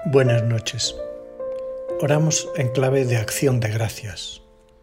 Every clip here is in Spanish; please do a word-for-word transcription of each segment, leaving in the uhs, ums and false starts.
Buenas noches. Oramos en clave de acción de gracias.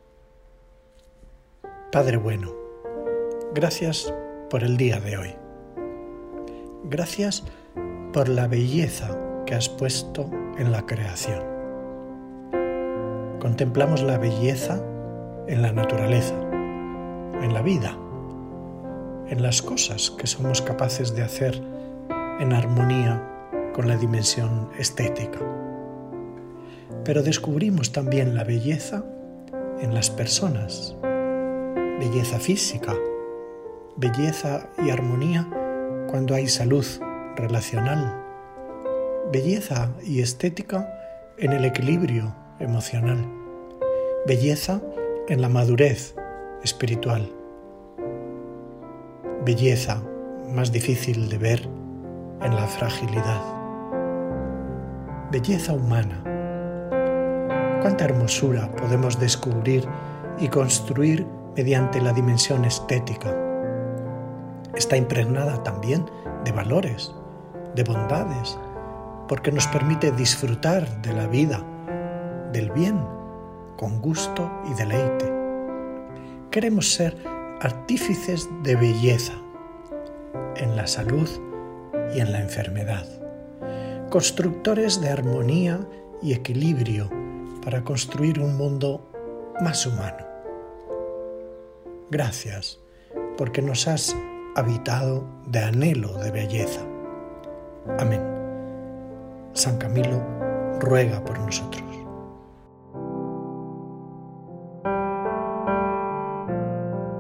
Padre bueno, gracias por el día de hoy. Gracias por la belleza que has puesto en la creación. Contemplamos la belleza en la naturaleza, en la vida, en las cosas que somos capaces de hacer en armonía con la dimensión estética. Pero descubrimos también la belleza en las personas, belleza física, belleza y armonía cuando hay salud relacional, belleza y estética en el equilibrio emocional, belleza en la madurez espiritual, belleza más difícil de ver en la fragilidad. Belleza humana. Cuánta hermosura podemos descubrir y construir mediante la dimensión estética. Está impregnada también de valores, de bondades, porque nos permite disfrutar de la vida, del bien, con gusto y deleite. Queremos ser artífices de belleza en la salud y en la enfermedad, constructores de armonía y equilibrio para construir un mundo más humano. Gracias, porque nos has habitado de anhelo de belleza. Amén. San Camilo ruega por nosotros.